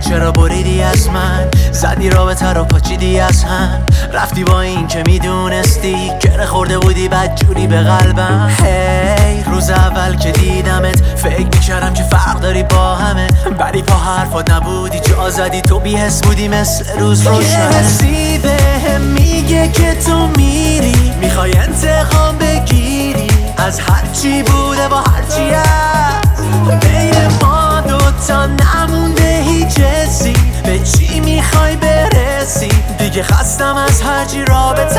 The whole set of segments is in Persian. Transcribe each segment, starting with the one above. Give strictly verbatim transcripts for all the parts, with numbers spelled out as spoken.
چرا بریدی از من؟ زدی رابطه رو پاچیدی از هم، رفتی با این که میدونستی گره خورده بودی بدجوری به قلبم. هی hey, روز اول که دیدمت فکر میکردم که فرق داری با همه، ولی پا حرفات نبودی، جا زدی تو بی‌حس بودی مثل روز روشن. یه حسی بهم میگه که تو میری، میخوای انتقام بگیری از هرچی بوده با هرچی هست. بین ما دوتا نمونده هیچ حسی، به چی میخوای برسی؟ دیگه خستم از هرچی رابطه.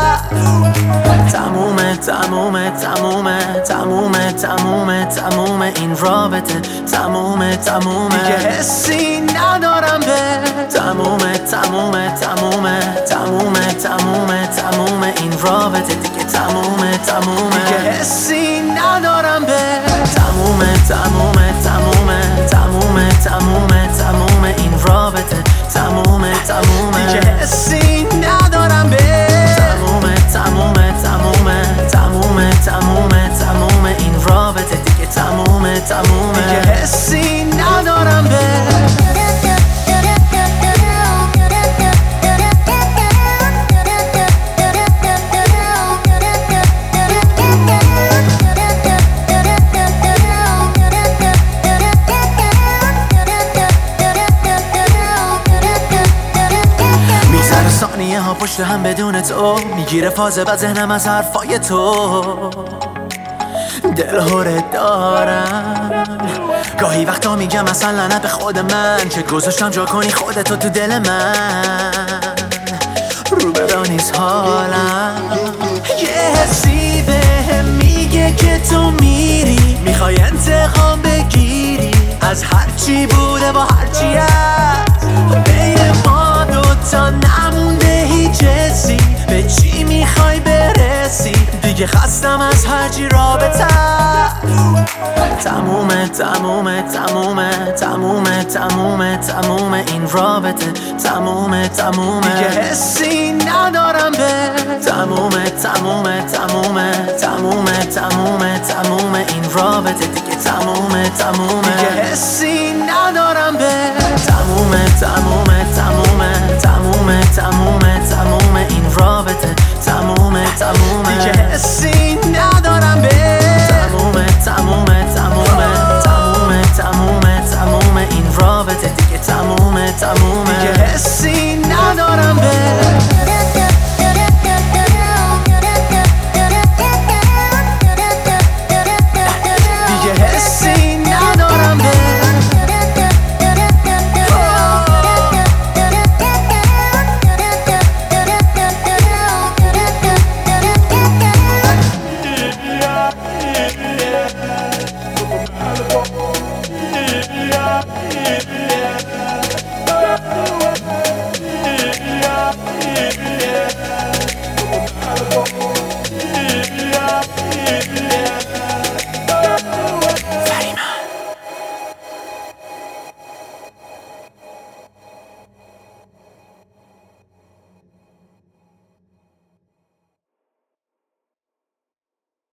تمومه تمومه تمومه تمومه تمومه تمومه این رابطه، تمومه تمومه دیگه حسی ندارم به. تمومه تمومه تمومه تمومه تمومه تمومه این رابطه دیگه، تمومه تمومه دیگه حسی ندارم به. تمومه تمومه تمومه تمومه تمومه تمومه این رابطه، تمومه تمومه دیگه حسی ندارم به. تمومه تمومه تمومه تمومه تمومه تمومه این رابطه دیگه، تمومه تمومه دیگه حسی ندارم به. ثانیه ها پشت هم بدون تو میگیره فاز و ذهنم از حرفای تو. دلهوره دارم گاهی وقتا میگم اصلا لعنت به خود من، چه گذاشتم جا کنی خودتو تو دل من. رو بدا نیست حالم، یه حسی بهم میگه که تو میری، میخوای انتقام بگیری از هرچی بوده با هرچی هست. بین ما دوتا نمونده هیچ حسی، به چی میخوای برسی؟ دیگه خستم از هرچی رابطه. تمومه تمومه تمومه تمومه تمومه تمومه این رابطه، تمومه تمومه دیگه حسی ندارم به. تمومه تمومه تمومه تمومه تمومه تمومه این رابطه دیگه، تمومه تمومه دیگه حسی ندارم به. تمومه تمومه تمومه تمومه تمومه تمومه این رابطه، تمومه تمومه دیگه حسی ندارم به. تمومه تمومه تمومه تمومه تمومه تمومه این رابطه دیگه، تمومه تمومه دیگه حسی ندارم به. Yeah.